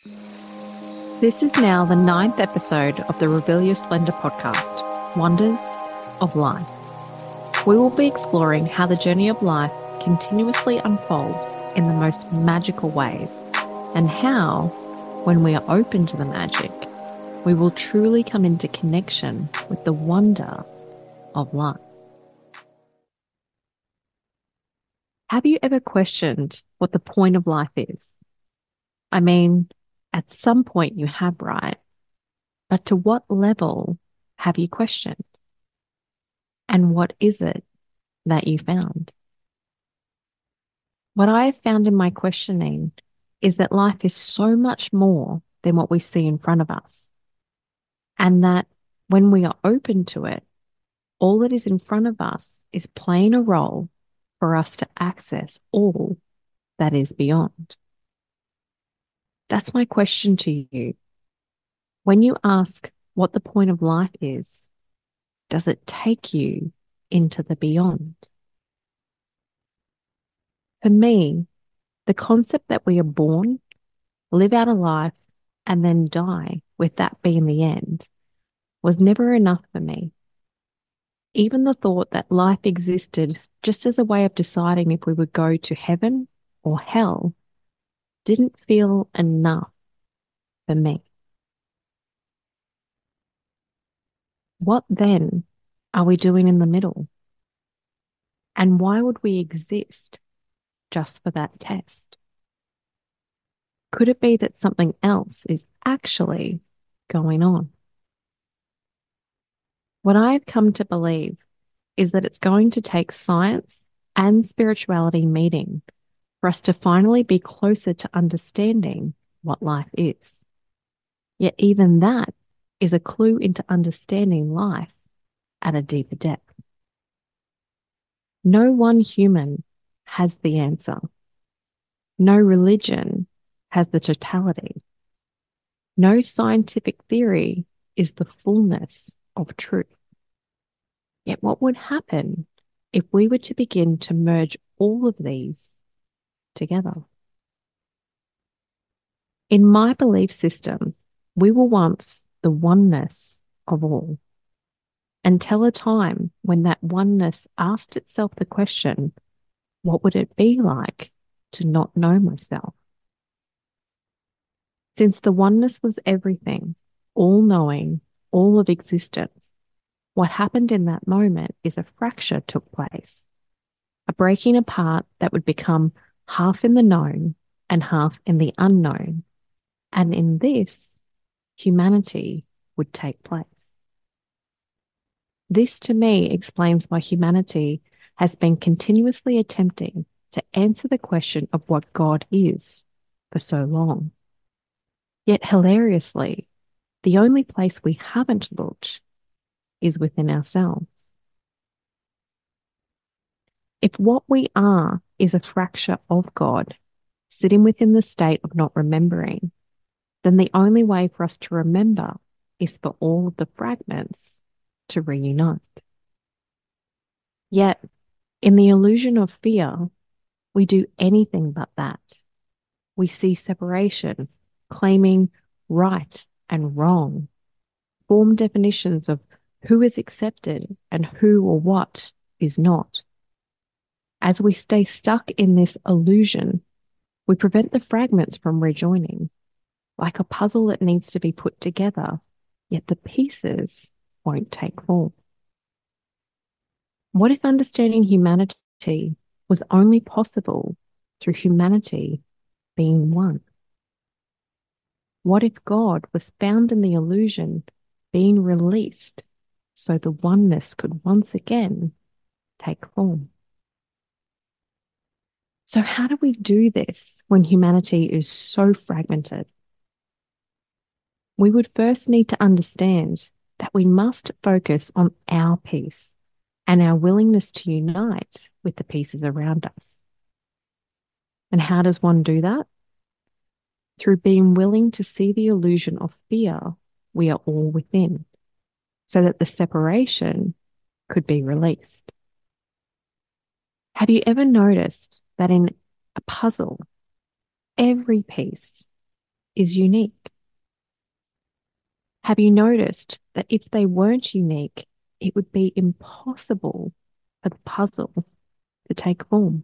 This is now the ninth episode of the Rebellious Blender podcast, Wonders of Life. We will be exploring how the journey of life continuously unfolds in the most magical ways, and how, when we are open to the magic, we will truly come into connection with the wonder of life. Have you ever questioned what the point of life is? I mean, at some point you have, right? But to what level have you questioned? And what is it that you found? What I have found in my questioning is that life is so much more than what we see in front of us. And that when we are open to it, all that is in front of us is playing a role for us to access all that is beyond. That's my question to you. When you ask what the point of life is, does it take you into the beyond? For me, the concept that we are born, live out a life, and then die, with that being the end, was never enough for me. Even the thought that life existed just as a way of deciding if we would go to heaven or hell didn't feel enough for me. What then are we doing in the middle? And why would we exist just for that test? Could it be that something else is actually going on? What I've come to believe is that it's going to take science and spirituality meeting for us to finally be closer to understanding what life is. Yet even that is a clue into understanding life at a deeper depth. No one human has the answer. No religion has the totality. No scientific theory is the fullness of truth. Yet what would happen if we were to begin to merge all of these together? In my belief system, we were once the oneness of all, until a time when that oneness asked itself the question, what would it be like to not know myself? Since the oneness was everything, all knowing, all of existence, what happened in that moment is a fracture took place, a breaking apart that would become half in the known and half in the unknown. And in this, humanity would take place. This to me explains why humanity has been continuously attempting to answer the question of what God is for so long. Yet hilariously, the only place we haven't looked is within ourselves. If what we are is a fracture of God, sitting within the state of not remembering, then the only way for us to remember is for all of the fragments to reunite. Yet, in the illusion of fear, we do anything but that. We see separation, claiming right and wrong, form definitions of who is accepted and who or what is not. As we stay stuck in this illusion, we prevent the fragments from rejoining, like a puzzle that needs to be put together, yet the pieces won't take form. What if understanding humanity was only possible through humanity being one? What if God was found in the illusion being released so the oneness could once again take form? So, how do we do this when humanity is so fragmented? We would first need to understand that we must focus on our piece and our willingness to unite with the pieces around us. And how does one do that? Through being willing to see the illusion of fear we are all within, so that the separation could be released. Have you ever noticed that in a puzzle, every piece is unique. Have you noticed that if they weren't unique, it would be impossible for the puzzle to take form?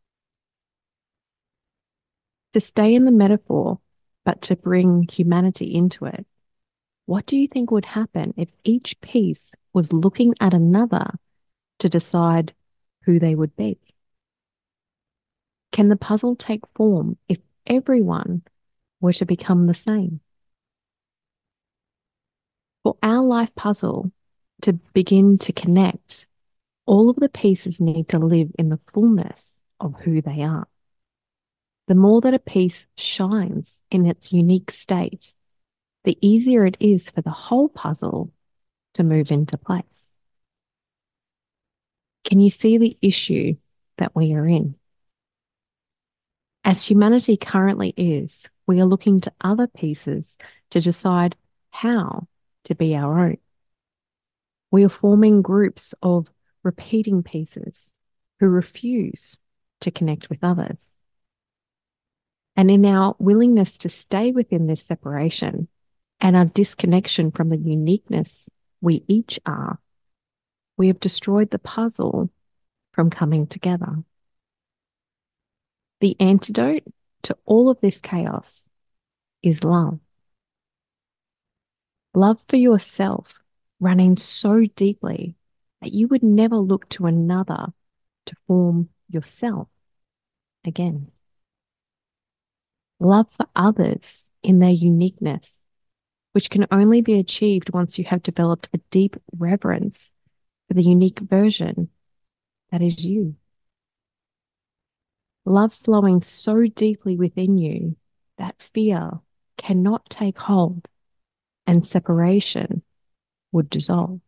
To stay in the metaphor, but to bring humanity into it, what do you think would happen if each piece was looking at another to decide who they would be? Can the puzzle take form if everyone were to become the same? For our life puzzle to begin to connect, all of the pieces need to live in the fullness of who they are. The more that a piece shines in its unique state, the easier it is for the whole puzzle to move into place. Can you see the issue that we are in? As humanity currently is, we are looking to other pieces to decide how to be our own. We are forming groups of repeating pieces who refuse to connect with others. And in our willingness to stay within this separation and our disconnection from the uniqueness we each are, we have destroyed the puzzle from coming together. The antidote to all of this chaos is love. Love for yourself running so deeply that you would never look to another to form yourself again. Love for others in their uniqueness, which can only be achieved once you have developed a deep reverence for the unique version that is you. Love flowing so deeply within you that fear cannot take hold and separation would dissolve.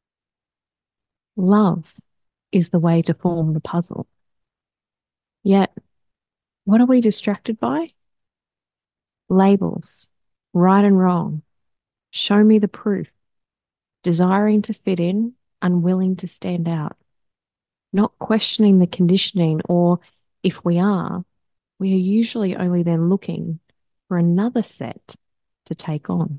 Love is the way to form the puzzle. Yet, what are we distracted by? Labels, right and wrong, show me the proof, desiring to fit in, unwilling to stand out, not questioning the conditioning, or if we are usually only then looking for another set to take on.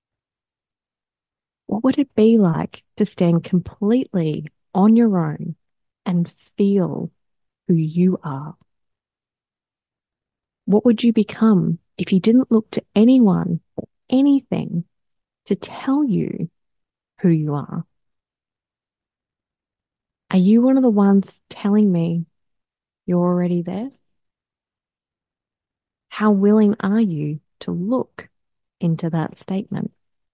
What would it be like to stand completely on your own and feel who you are? What would you become if you didn't look to anyone or anything to tell you who you are? Are you one of the ones telling me you're already there? How willing are you to look into that statement?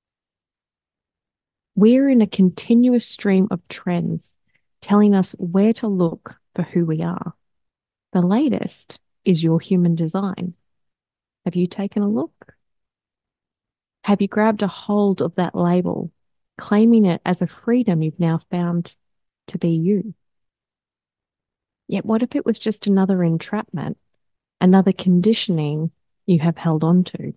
We're in a continuous stream of trends telling us where to look for who we are. The latest is your human design. Have you taken a look? Have you grabbed a hold of that label, claiming it as a freedom you've now found to be you? Yet, what if it was just another entrapment, another conditioning you have held on to?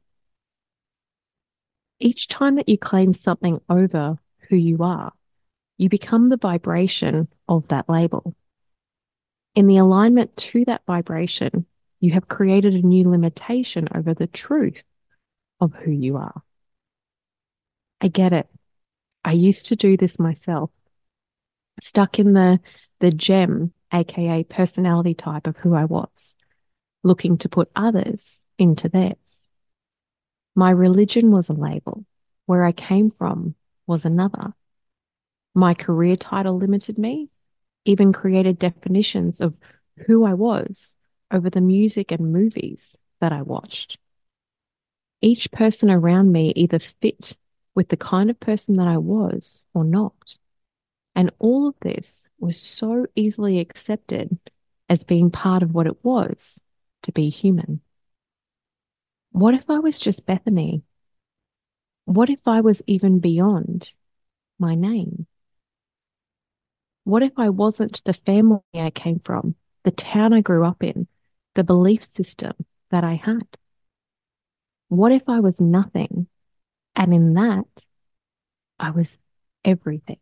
Each time that you claim something over who you are, you become the vibration of that label. In the alignment to that vibration, you have created a new limitation over the truth of who you are. I get it. I used to do this myself, stuck in the gem, aka personality type of who I was, looking to put others into theirs. My religion was a label. Where I came from was another. My career title limited me, even created definitions of who I was over the music and movies that I watched. Each person around me either fit with the kind of person that I was or not. And all of this was so easily accepted as being part of what it was to be human. What if I was just Bethany? What if I was even beyond my name? What if I wasn't the family I came from, the town I grew up in, the belief system that I had? What if I was nothing, and in that, I was everything?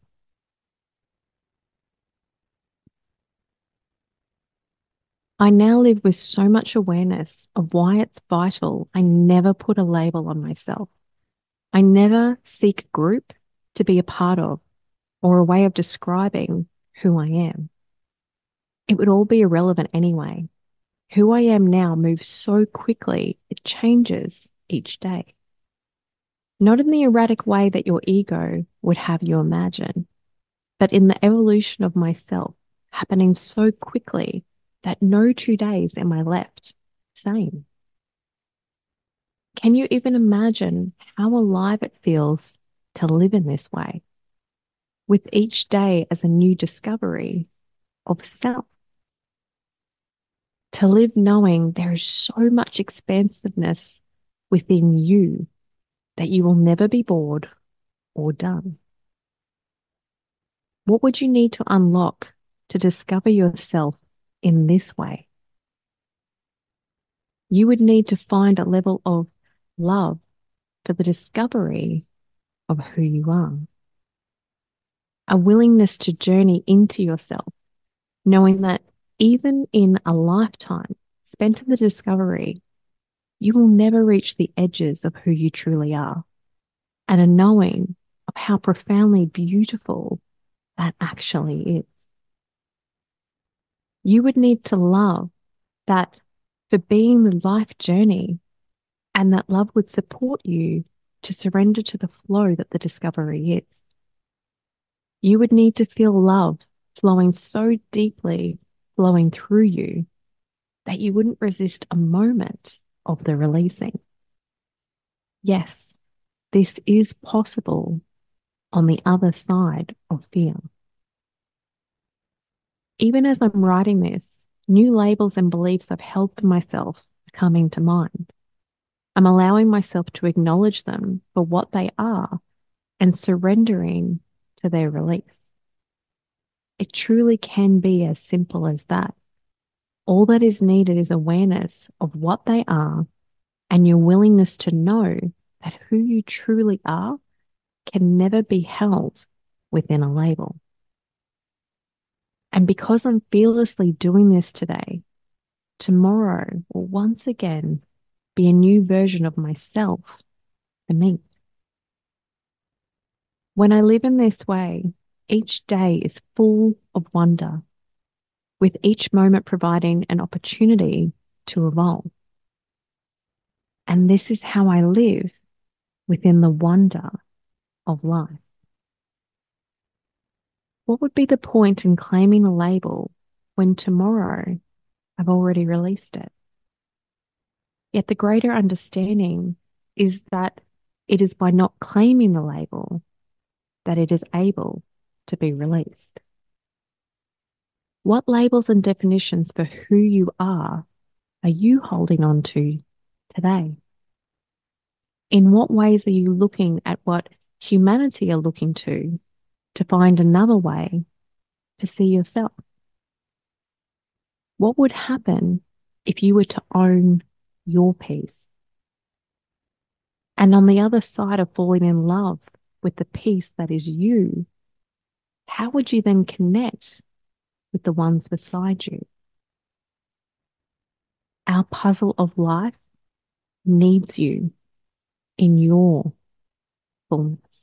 I now live with so much awareness of why it's vital I never put a label on myself. I never seek a group to be a part of or a way of describing who I am. It would all be irrelevant anyway. Who I am now moves so quickly, it changes each day. Not in the erratic way that your ego would have you imagine, but in the evolution of myself happening so quickly that no 2 days am I left same. Can you even imagine how alive it feels to live in this way, with each day as a new discovery of self? To live knowing there is so much expansiveness within you that you will never be bored or done. What would you need to unlock to discover yourself in this way? You would need to find a level of love for the discovery of who you are, a willingness to journey into yourself, knowing that even in a lifetime spent in the discovery, you will never reach the edges of who you truly are, and a knowing of how profoundly beautiful that actually is. You would need to love that for being the life journey, and that love would support you to surrender to the flow that the discovery is. You would need to feel love flowing so deeply, flowing through you, that you wouldn't resist a moment of the releasing. Yes, this is possible on the other side of fear. Even as I'm writing this, new labels and beliefs I've held for myself are coming to mind. I'm allowing myself to acknowledge them for what they are and surrendering to their release. It truly can be as simple as that. All that is needed is awareness of what they are and your willingness to know that who you truly are can never be held within a label. And because I'm fearlessly doing this today, tomorrow will once again be a new version of myself to meet. When I live in this way, each day is full of wonder, with each moment providing an opportunity to evolve. And this is how I live within the wonder of life. What would be the point in claiming a label when tomorrow I've already released it? Yet the greater understanding is that it is by not claiming the label that it is able to be released. What labels and definitions for who you are you holding on to today? In what ways are you looking at what humanity are looking to find another way to see yourself? What would happen if you were to own your peace? And on the other side of falling in love with the peace that is you, how would you then connect with the ones beside you? Our puzzle of life needs you in your fullness.